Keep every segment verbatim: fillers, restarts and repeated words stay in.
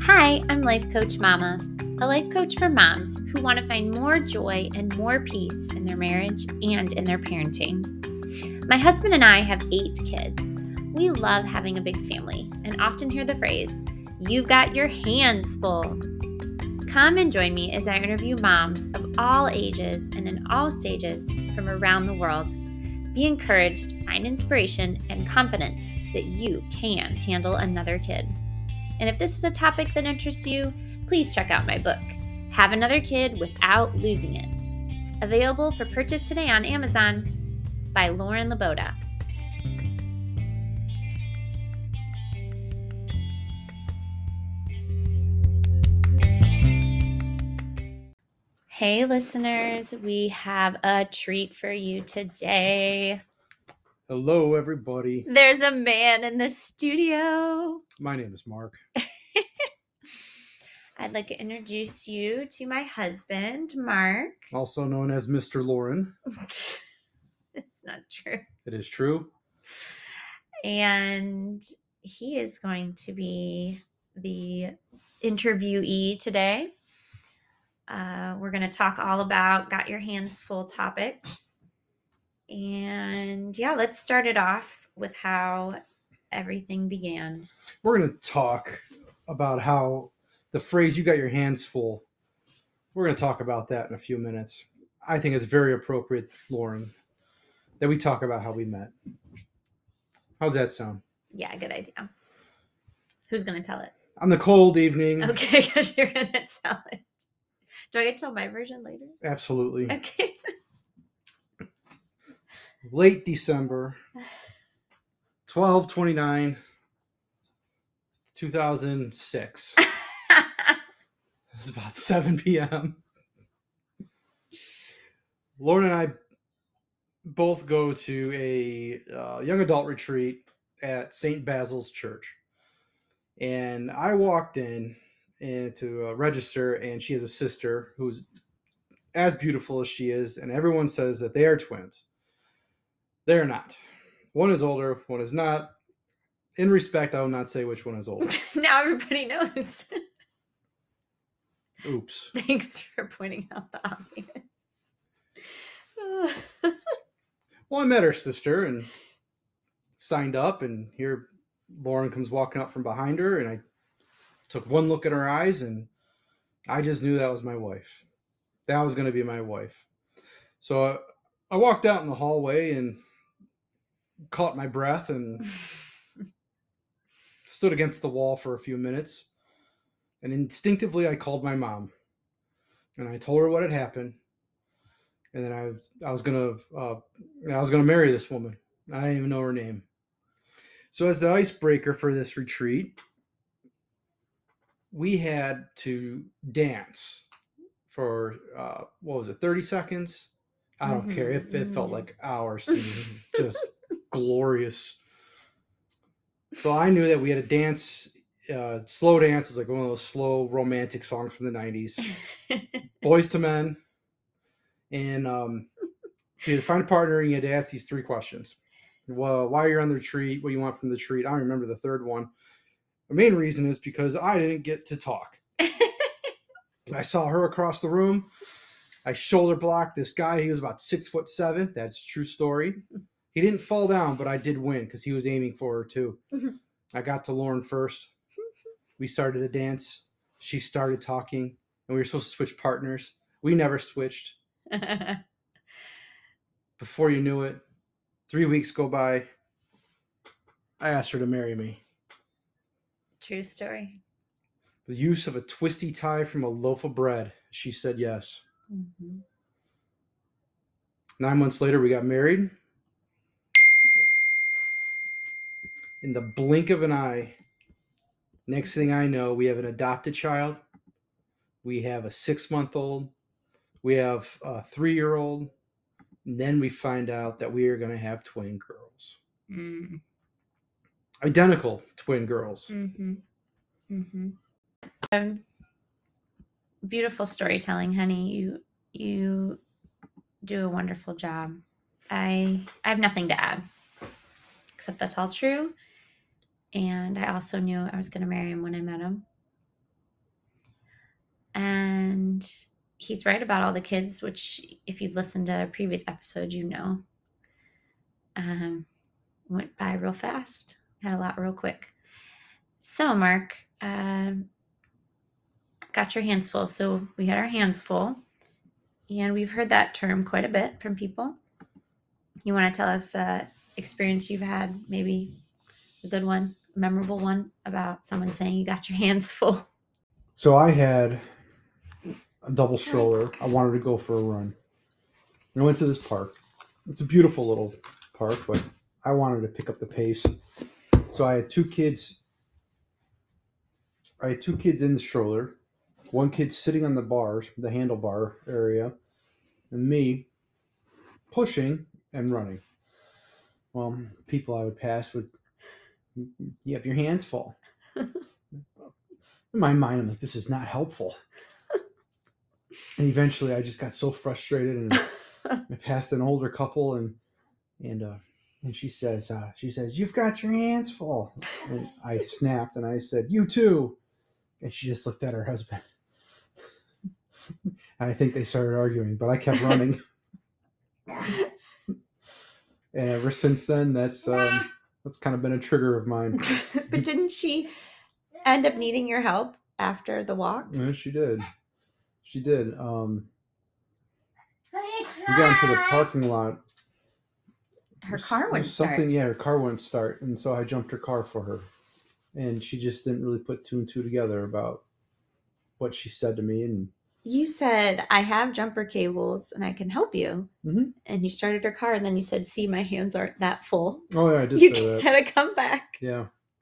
Hi, I'm Life Coach Mama, a life coach for moms who want to find more joy and more peace in their marriage and in their parenting. My husband and I have eight kids. We love having a big family and often hear the phrase, "You've got your hands full." Come and join me as I interview moms of all ages and in all stages from around the world. Be encouraged, find inspiration and confidence that you can handle another kid. And if this is a topic that interests you, please check out my book, Have Another Kid Without Losing It. Available for purchase today on Amazon by Lauren Laboda. Hey listeners, we have a treat for you today. Hello, everybody. There's a man in the studio. My name is Mark. I'd like to introduce you to my husband, Mark. Also known as Mister Lauren. It's not true. It is true. And he is going to be the interviewee today. Uh, we're going to talk all about Got Your Hands Full topics. And yeah, let's start it off with how everything began. We're going to talk about how the phrase, "you got your hands full," we're going to talk about that in a few minutes. I think it's very appropriate, Lauren, that we talk about how we met. How's that sound? Yeah, good idea. Who's going to tell it? On the cold evening. Okay, because you're going to tell it. Do I get to tell my version later? Absolutely. Okay. Late December, twelve twenty-nine, two thousand six. It was about seven p.m. Lauren and I both go to a uh, young adult retreat at Saint Basil's Church. And I walked in and to uh, register, and she has a sister who's as beautiful as she is, and everyone says that they are twins. They're not. One is older, one is not. In respect, I will not say which one is older. Now everybody knows. Oops. Thanks for pointing out the obvious. Well, I met her sister and signed up, and here Lauren comes walking up from behind her, and I took one look at her eyes, and I just knew that was my wife. That was going to be my wife. So I, I walked out in the hallway and caught my breath and stood against the wall for a few minutes. And instinctively, I called my mom. And I told her what had happened. And then I, I was gonna, uh, I was gonna marry this woman. I didn't even know her name. So as the icebreaker for this retreat, we had to dance for uh, what was it, thirty seconds? I don't mm-hmm, care. It, it mm-hmm. felt like hours to me. Just glorious. So I knew that we had to dance. Uh, slow dance is like one of those slow romantic songs from the nineties. Boys to Men. And um, so you had to find a partner and you had to ask these three questions. Well, why you're on the retreat, what you want from the retreat. I don't remember the third one. The main reason is because I didn't get to talk. I saw her across the room. I shoulder blocked this guy. He was about six foot seven. That's a true story. He didn't fall down, but I did win because he was aiming for her too. I got to Lauren first. We started to dance. She started talking, and we were supposed to switch partners. We never switched. Before you knew it, three weeks go by. I asked her to marry me. True story. The use of a twisty tie from a loaf of bread. She said yes. Mm-hmm. Nine months later, we got married. In the blink of an eye, next thing I know, we have an adopted child. We have a six-month-old. We have a three-year-old. And then we find out that we are going to have twin girls. Mm. Identical twin girls. Mm-hmm. Mm-hmm. Um, beautiful storytelling, honey. You you do a wonderful job. I I have nothing to add, except that's all true. And I also knew I was going to marry him when I met him. he's right about all the kids, which if you've listened to a previous episode, you know, um, went by real fast. Had a lot real quick. So, Mark, um, got your hands full. So we had our hands full, and we've heard that term quite a bit from people. You want to tell us uh experience you've had, maybe a good one, a memorable one about someone saying you got your hands full? So I had a double stroller. I wanted to go for a run. I went to this park. It's a beautiful little park, but I wanted to pick up the pace. So I had two kids. I had two kids in the stroller. One kid sitting on the bars, the handlebar area, and me pushing and running. Well, people I would pass would, you have your hands full. In my mind, I'm like, this is not helpful. And eventually I just got so frustrated, and I passed an older couple, and and uh, and she says, uh, she says, you've got your hands full. And I snapped and I said, you too. And she just looked at her husband. And I think they started arguing, but I kept running. And ever since then, that's um, that's kind of been a trigger of mine. But didn't she end up needing your help after the walk? Yeah, she did. She did. Um, we got into the parking lot. Her car wouldn't something, start. Yeah, her car wouldn't start, and so I jumped her car for her. And she just didn't really put two and two together about what she said to me. And you said, I have jumper cables and I can help you. Mm-hmm. And you started her car, and then you said, see, my hands aren't that full. Oh, yeah, I did you say that. gotta come back. Yeah.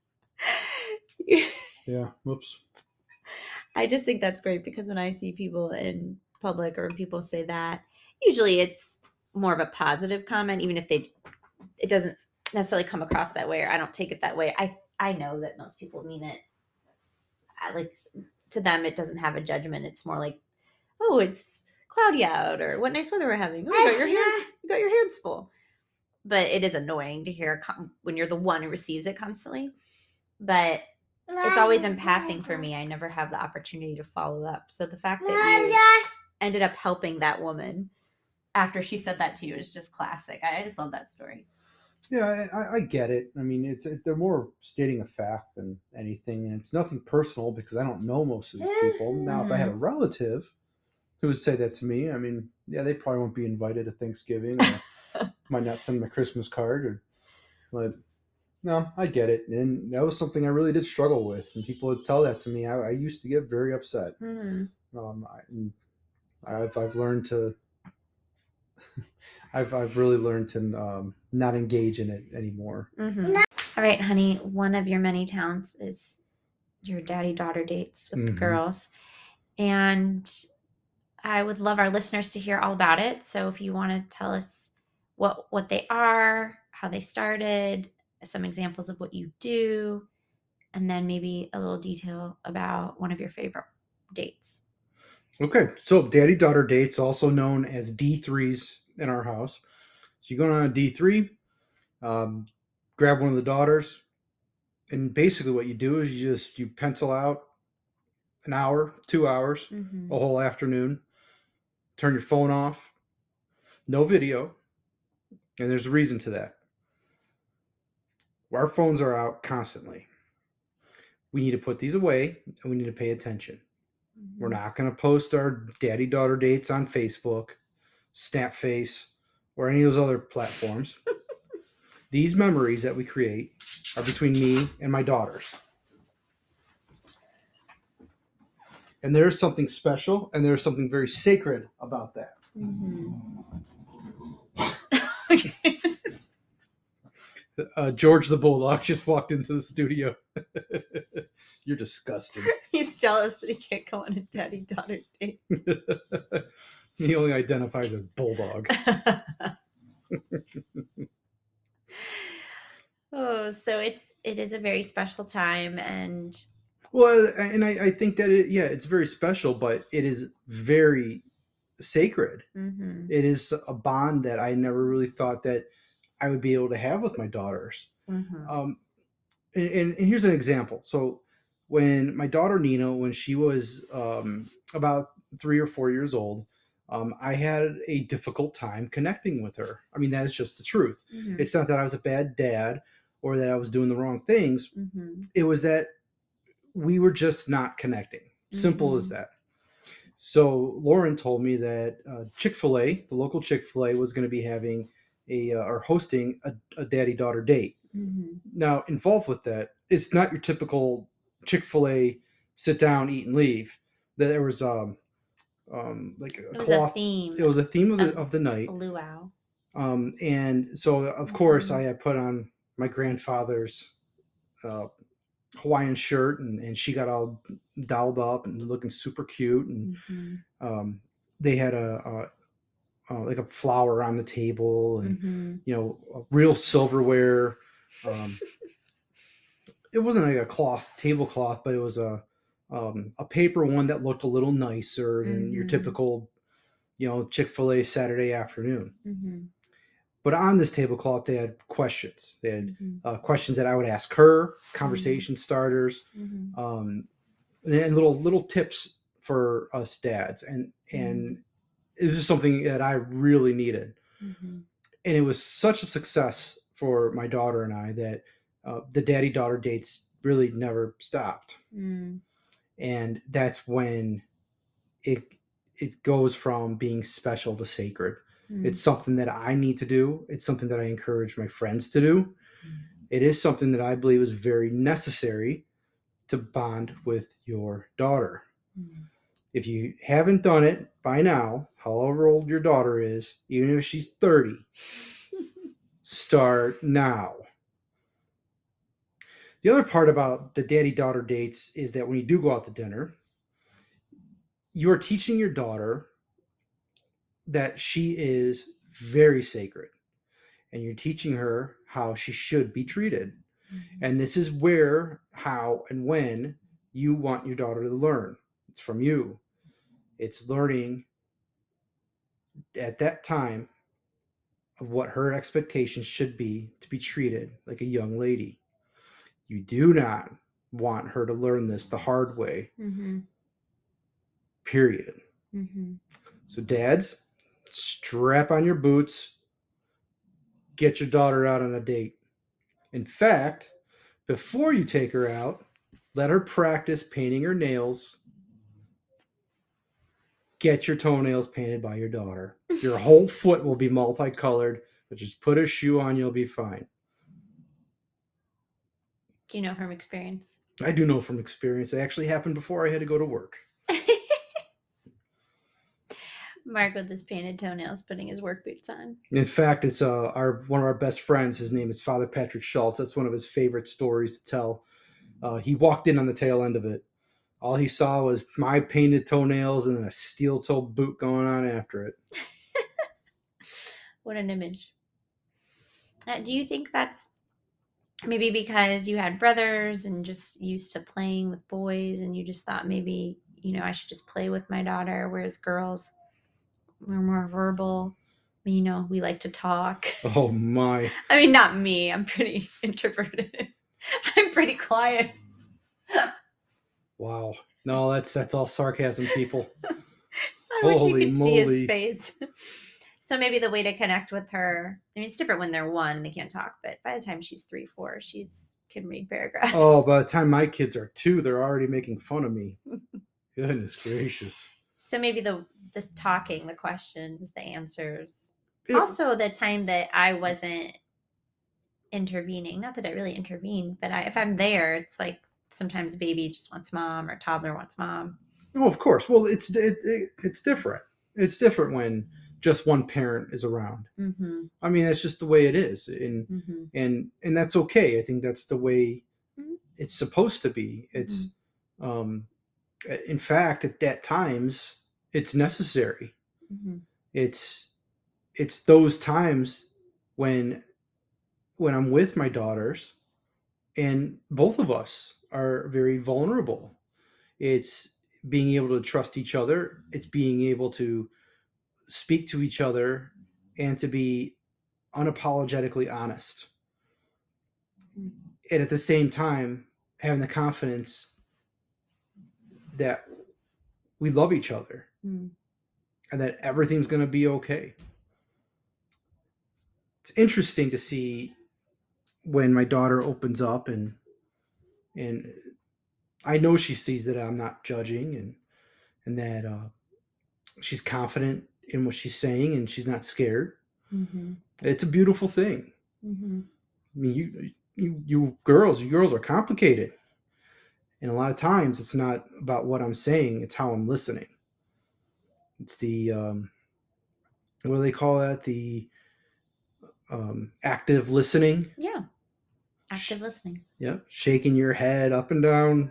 Yeah. Whoops. I just think that's great, because when I see people in public or when people say that, usually it's more of a positive comment, even if they, it doesn't necessarily come across that way, or I don't take it that way. I, I know that most people mean it. I, like, to them, it doesn't have a judgment. It's more like, oh, it's cloudy out, or what nice weather we're having. Oh, you got your hands, you got your hands full. But it is annoying to hear when you're the one who receives it constantly. But it's always in passing for me. I never have the opportunity to follow up. So the fact that you ended up helping that woman after she said that to you is just classic. I just love that story. Yeah, I, I get it. I mean, it's they're more stating a fact than anything, and it's nothing personal because I don't know most of these people. Now, if I had a relative who would say that to me, I mean, yeah, they probably won't be invited to Thanksgiving, or might not send them a Christmas card, or but no, I get it, and that was something I really did struggle with. And people would tell that to me. I, I used to get very upset. Mm-hmm. Um, I, and I've I've learned to. I've I've really learned to um, not engage in it anymore. Mm-hmm. All right, honey. One of your many talents is your daddy-daughter dates with mm-hmm. the girls, and I would love our listeners to hear all about it. So if you want to tell us what what they are, how they started, some examples of what you do, and then maybe a little detail about one of your favorite dates. Okay, so daddy-daughter dates, also known as D threes in our house. So you go on a D three, um, grab one of the daughters, and basically what you do is you just you pencil out an hour, two hours, mm-hmm. a whole afternoon. Turn your phone off, no video, and there's a reason to that. Our phones are out constantly. We need to put these away, and we need to pay attention. Mm-hmm. We're not going to post our daddy-daughter dates on Facebook, Snapface, or any of those other platforms. These memories that we create are between me and my daughters. And there's something special, and there's something very sacred about that. Mm-hmm. Okay. Uh, George the Bulldog just walked into the studio. You're disgusting. He's jealous that he can't go on a daddy-daughter date. He only identifies as Bulldog. Oh, so it's it is a very special time, and well, and I, I think that it, yeah, it's very special, but it is very sacred. Mm-hmm. It is a bond that I never really thought that I would be able to have with my daughters. Mm-hmm. Um, and, and, and here's an example. So when my daughter Nina, when she was um, about three or four years old, um, I had a difficult time connecting with her. I mean, that is just the truth. Mm-hmm. It's not that I was a bad dad or that I was doing the wrong things. Mm-hmm. It was that we were just not connecting. Simple Mm-hmm. as that. So Lauren told me that uh, Chick-fil-A, the local Chick-fil-A, was going to be having a uh, or hosting a, a daddy-daughter date. Mm-hmm. Now, involved with that, it's not your typical Chick-fil-A sit down, eat, and leave. There was um, um like a It was cloth. a theme. It was a theme of the of of the night. Luau. Um, and so of course Mhm. I had put on my grandfather's uh, Hawaiian shirt, and, and she got all dolled up and looking super cute. And Mhm. um, they had a, a, a like a flower on the table, and Mhm. you know, a real silverware. Um, it wasn't like a cloth tablecloth, but it was a um, a paper one that looked a little nicer than your Mhm. typical, you know, Chick-fil-A Saturday afternoon. Mhm. But on this tablecloth, they had questions. They had Mhm. uh, questions that I would ask her, conversation starters, Mhm. um, and little little tips for us dads. And and Mhm. this is something that I really needed. Mhm. And it was such a success for my daughter and I that uh, the daddy daughter dates really never stopped. Mm. And that's when it it goes from being special to sacred. Mm. It's something that I need to do. It's something that I encourage my friends to do. It is something that I believe is very necessary to bond with your daughter. Mm. If you haven't done it by now, however old your daughter is, even if she's thirty, start now. The other part about the daddy daughter dates is that when you do go out to dinner, you are teaching your daughter that she is very sacred, and you're teaching her how she should be treated. Mhm. And this is where, how, and when you want your daughter to learn. It's from you. It's learning at that time of what her expectations should be to be treated like a young lady. You do not want her to learn this the hard way, Mhm. period. Mhm. So, dads, strap on your boots, get your daughter out on a date. In fact, before you take her out, let her practice painting her nails. Get your toenails painted by your daughter. Your whole foot will be multicolored, but just put a shoe on, you'll be fine. Do you know from experience? I do know from experience. It actually happened before I had to go to work. Mark with his painted toenails putting his work boots on. In fact, it's uh, our one of our best friends. His name is Father Patrick Schultz. That's one of his favorite stories to tell. Uh, he walked in on the tail end of it. All he saw was my painted toenails and then a steel toe boot going on after it. What an image. Uh, do you think that's maybe because you had brothers and just used to playing with boys and you just thought maybe, you know, I should just play with my daughter, whereas girls were more verbal? You know, we like to talk. Oh my. I mean, not me. I'm pretty introverted. I'm pretty quiet. Wow. No, that's that's all sarcasm, people. I wish you Holy could see his moly. face. So maybe the way to connect with her, I mean, it's different when they're one and they can't talk, but by the time she's three, four, she's can read paragraphs. Oh, by the time my kids are two, they're already making fun of me. Goodness gracious. So maybe the the talking, the questions, the answers. It- Also, the time that I wasn't intervening, not that I really intervened, but I, if I'm there, it's like sometimes baby just wants mom or toddler wants mom. Oh, of course. Well, it's it, it, it's different. It's different when just one parent is around. Mm-hmm. I mean, that's just the way it is, and Mm-hmm. and and that's okay. I think that's the way Mhm. it's supposed to be. It's, um, in fact, at that times, it's necessary. Mm-hmm. It's it's those times when when I'm with my daughters, and both of us are very vulnerable. It's being able to trust each other. It's being able to speak to each other and to be unapologetically honest. Mhm. And at the same time, having the confidence that we love each other Mm. and that everything's going to be okay. It's interesting to see when my daughter opens up and and I know she sees that I'm not judging and and that uh, she's confident in what she's saying and she's not scared. Mm-hmm. It's a beautiful thing. Mm-hmm. I mean, you you you girls, you girls are complicated, and a lot of times it's not about what I'm saying; it's how I'm listening. It's the um, what do they call that? The um, active listening. Yeah. Active listening. Yeah, shaking your head up and down,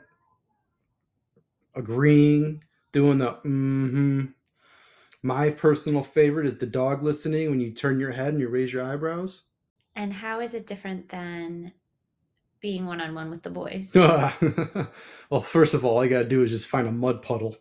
agreeing, doing the mm-hmm. My personal favorite is the dog listening when you turn your head and you raise your eyebrows. And how is it different than being one-on-one with the boys? Well, first of all, all you got to do is just find a mud puddle.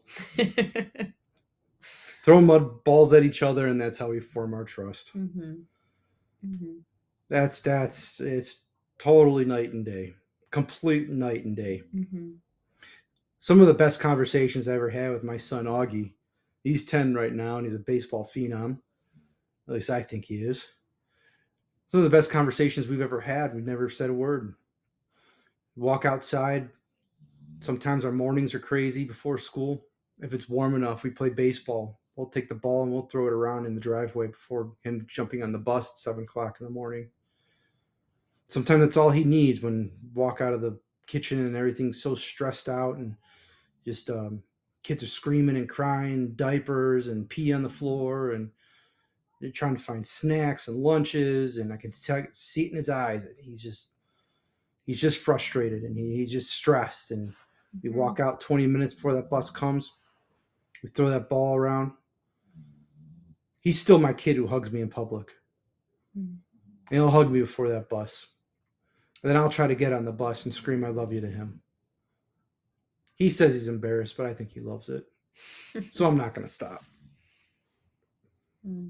Throw mud balls at each other, and that's how we form our trust. Mm-hmm. Mm-hmm. That's, that's, it's totally night and day. Complete night and day. Mm-hmm. Some of the best conversations I ever had with my son, Augie. He's ten right now, and he's a baseball phenom. At least I think he is. Some of the best conversations we've ever had, we've never said a word. Walk outside. Sometimes our mornings are crazy before school. If it's warm enough, we play baseball. We'll take the ball and we'll throw it around in the driveway before him jumping on the bus at seven o'clock in the morning. Sometimes that's all he needs when walk out of the kitchen and everything's so stressed out and just um, kids are screaming and crying, diapers and pee on the floor, and they're trying to find snacks and lunches. And I can t- see it in his eyes that he's just he's just frustrated and he, he's just stressed. And we walk out twenty minutes before that bus comes. We throw that ball around. He's still my kid who hugs me in public. Mm. And he'll hug me before that bus. And then I'll try to get on the bus and scream I love you to him. He says he's embarrassed, but I think he loves it. So I'm not going to stop. Mm.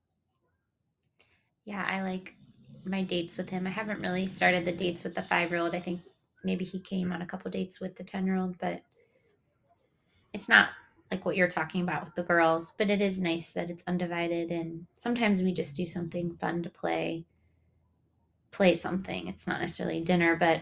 Yeah, I like my dates with him. I haven't really started the dates with the five-year-old. I think maybe he came on a couple dates with the ten-year-old, but it's not like what you're talking about with the girls, but it is nice that it's undivided. And sometimes we just do something fun to play, play something. It's not necessarily dinner, but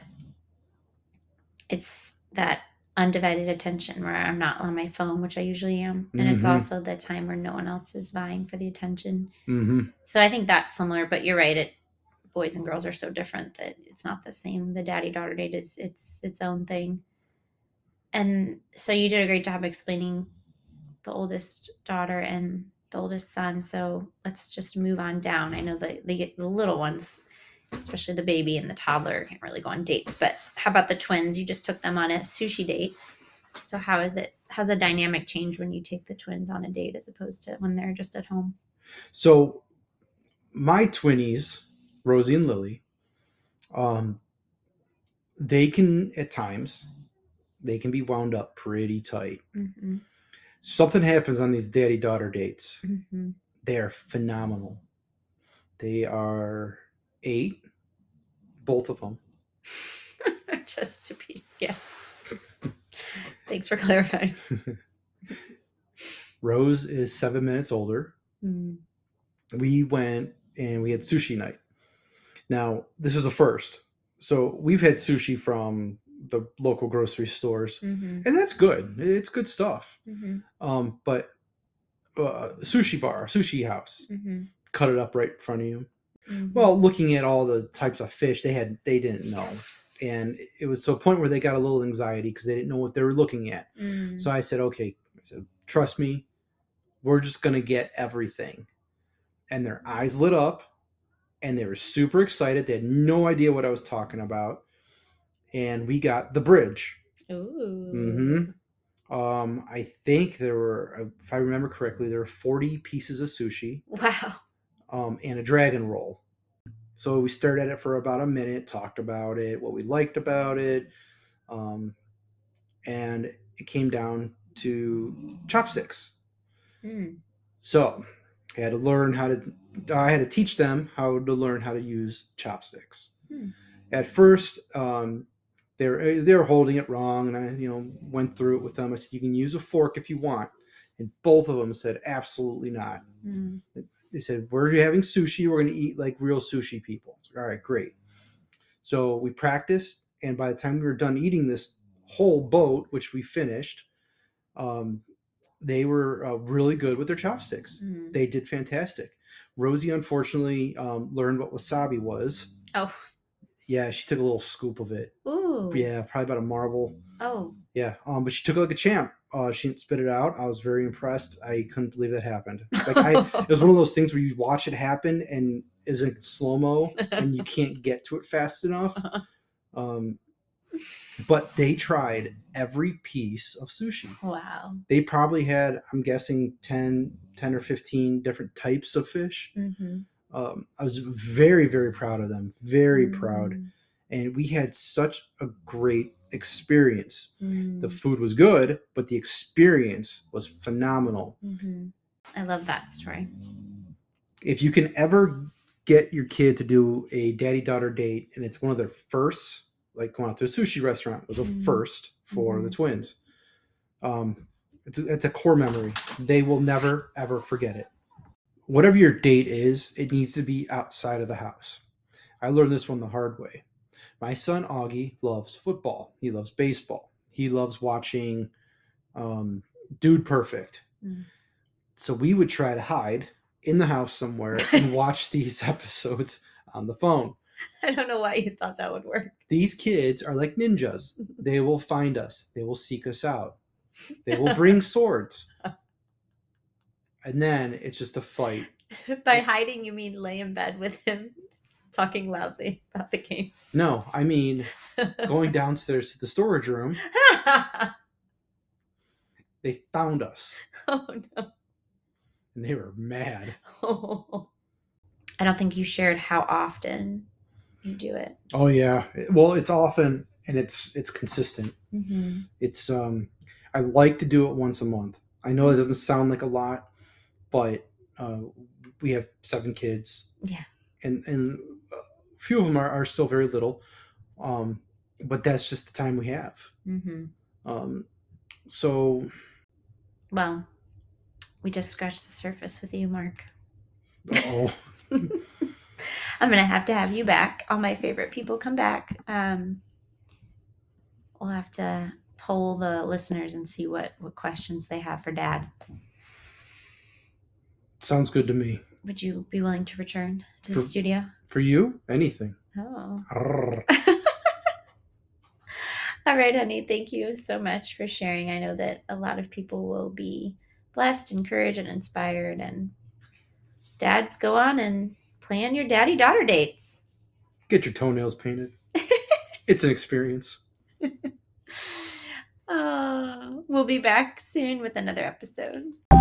it's that undivided attention where I'm not on my phone, which I usually am. And mm-hmm. It's also the time where no one else is vying for the attention. Mm-hmm. So I think that's similar, but you're right. It, boys and girls are so different that it's not the same. The daddy-daughter date is it's its own thing. And so you did a great job explaining the oldest daughter and the oldest son. So let's just move on down. I know that they get the little ones, especially the baby and the toddler, can't really go on dates. But how about the twins? You just took them on a sushi date. So how is it? How's the dynamic change when you take the twins on a date as opposed to when they're just at home? So my twinnies, Rosie and Lily, um, they can at times, they can be wound up pretty tight. Mm-hmm. Something happens on these daddy-daughter dates. Mm-hmm. They are phenomenal. They are eight, both of them. Just to be, yeah. Thanks for clarifying. Rose is seven minutes older. Mm. We went and we had sushi night. Now, this is a first. So we've had sushi from the local grocery stores, mm-hmm. and that's good. It's good stuff. Mm-hmm. Um, but uh, sushi bar, sushi house, mm-hmm. cut it up right in front of you. Mm-hmm. Well, looking at all the types of fish they had, they didn't know. And it was to a point where they got a little anxiety because they didn't know what they were looking at. Mm. So I said, okay, I said, trust me, we're just going to get everything. And their eyes lit up and they were super excited. They had no idea what I was talking about. And we got the bridge. Ooh. Mm-hmm. Um, I think there were, if I remember correctly, there were forty pieces of sushi. Wow. Um, and a dragon roll. So we stared at it for about a minute, talked about it, what we liked about it. Um, and it came down to chopsticks. Mm. So I had to learn how to, I had to teach them how to learn how to use chopsticks. Mm. At first, um, they were they were holding it wrong, and I you know went through it with them. I said, you can use a fork if you want, and both of them said absolutely not. Mm. They said, we're having sushi. We're going to eat like real sushi people. All right, great. So we practiced, and by the time we were done eating this whole boat, which we finished, um, they were uh, really good with their chopsticks. Mm. They did fantastic. Rosie, unfortunately, um, learned what wasabi was. Oh. Yeah, she took a little scoop of it. Ooh. Yeah, probably about a marble. Oh. Yeah, um, but she took it like a champ. Uh, she didn't spit it out. I was very impressed. I couldn't believe that happened. Like I, it was one of those things where you watch it happen and is in slow mo, and you can't get to it fast enough. Um, but they tried every piece of sushi. Wow. They probably had, I'm guessing, ten, ten or fifteen different types of fish. Mm-hmm. Um, I was very, very proud of them. Very Mm. proud. And we had such a great experience. Mm. The food was good, but the experience was phenomenal. Mm-hmm. I love that story. If you can ever get your kid to do a daddy-daughter date, and it's one of their firsts, like going out to a sushi restaurant was a Mm. first for Mhm. the twins. Um, it's, a, it's a core memory. They will never, ever forget it. Whatever your date is, it needs to be outside of the house. I learned this one the hard way. My son Augie loves football. He loves baseball. He loves watching um, Dude Perfect. Mm. So we would try to hide in the house somewhere and watch these episodes on the phone. I don't know why you thought that would work. These kids are like ninjas. They will find us. They will seek us out. They will bring swords. And then it's just a fight. By hiding, you mean lay in bed with him, talking loudly about the game? No, I mean going downstairs to the storage room. They found us. Oh, no. And they were mad. Oh. I don't think you shared how often you do it. Oh, yeah. Well, it's often, and it's it's consistent. Mm-hmm. It's um, I like to do it once a month. I know it doesn't sound like a lot, but uh, we have seven kids. Yeah. And and a few of them are, are still very little, um, but that's just the time we have. Mm-hmm. Um, so. Well, we just scratched the surface with you, Mark. Oh. I'm going to have to have you back. All my favorite people come back. Um, we'll have to poll the listeners and see what, what questions they have for Dad. Sounds good to me. Would you be willing to return to for, the studio? For you? Anything. Oh. All right, honey. Thank you so much for sharing. I know that a lot of people will be blessed, encouraged, and inspired. And dads, go on and plan your daddy-daughter dates. Get your toenails painted. It's an experience. uh, we'll be back soon with another episode.